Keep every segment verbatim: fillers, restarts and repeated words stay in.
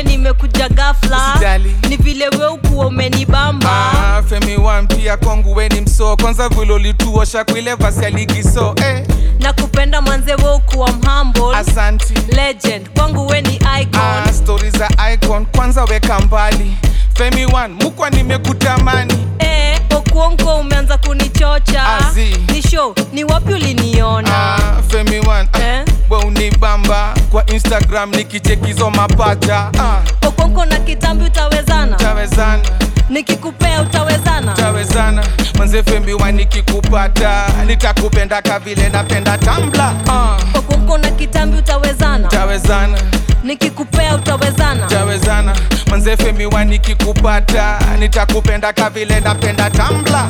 we nimekuja ghafla. Usijali. Ni vile we ukuwa umenibamba. Ah, Femi One pia kwangu we ni mso. Kwanza vile ulituosha kwa ile vasi ya ligi so eh. Nakupenda manze we ukuwa mhumble. Asanti. Legend, kwangu we ni icon. Ah, story za icon kwanza weka mbali. Femi One mukwa nimekutamani. Eh, okuonko umeanza kunichocha. Azi. Ni show, ni wapi uliniona? Ah, Femi One Eh? we unibamba kwa Instagram nikichekizo mapacha. Ah, Okuonko na kitambi utawezana? tawezana. Nikikupea utawezana? Tawezana. Manze Femi One nikikupata nitakupenda kavile napenda Tumblr. Ah, Okuonko na kitambi utawezana? tawezana. Nikikupea utawezana? Tawezana. Manze Femi One nikikupata nitakupenda kavile napenda Tumblr.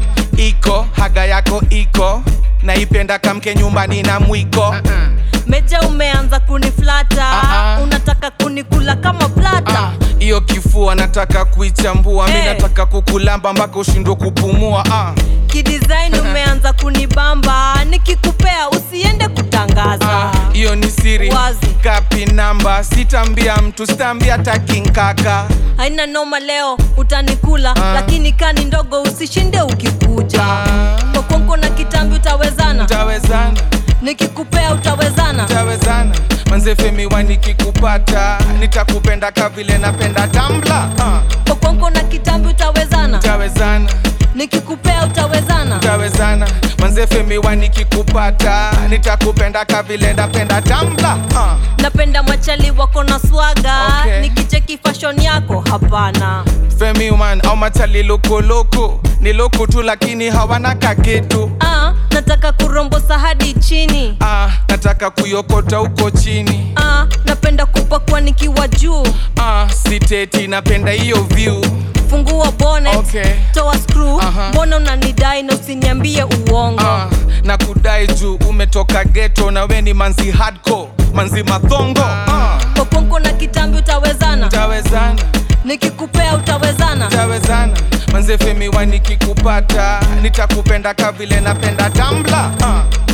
Iko haga yako iko naipenda kamke nyumbani na mwiko. uh-uh. Meja umeanza kuniflata. Uh-uh. Unataka kunikula kama plata. Iyo uh, kifua nataka kuichambua. Hey. Mi nataka kukulamba mpaka ushindwe kupumua. uh. Kidesign umeanza kunibamba. Nikikupea usiende kutangaza. Iyo uh, ni siri wazi. Kapi namba sitambia mtu sitambia takinkaka. Haina noma leo utanikula. uh. Lakini kani ndogo usishinde ukikuja. uh. Okonko na kitambi utawezana? Tawezana. Nikikupea utawezana? Tawezana. Manze Femi One nikikupata nitakupenda kavile napenda Tumblr. uh. Okonko na kitambi utawezana? Tawezana. Nikikupea utawezana? Tawezana. Manze Femi One nikikupata nitakupenda kavile napenda Tumblr. uh. Napenda machali wako na swaga. Okay. Nikicheki fashion yako hapana. Femi One au machali loko loko ni loko tu lakini hawana kaketu. Ah, nataka kurombosa hadi chini. Ah, nataka kuyokota uko chini. Ah, napenda kupakwa nikiwa juu. Ah, siteti napenda hiyo view. Fungua bonnet, Okay. toa screw. Aha. Mbona unanidai na usiniambie uongo? Ah, na kudai juu umetoka ghetto na we ni manzi hardcore, manzi mathongo. Ah, Okonko na kitambi utawezana? tawezana. Nikikupea utawezana? Tawezana. Manze Femi One nikikupata nitakupenda kavile napenda Tumblr. Ah.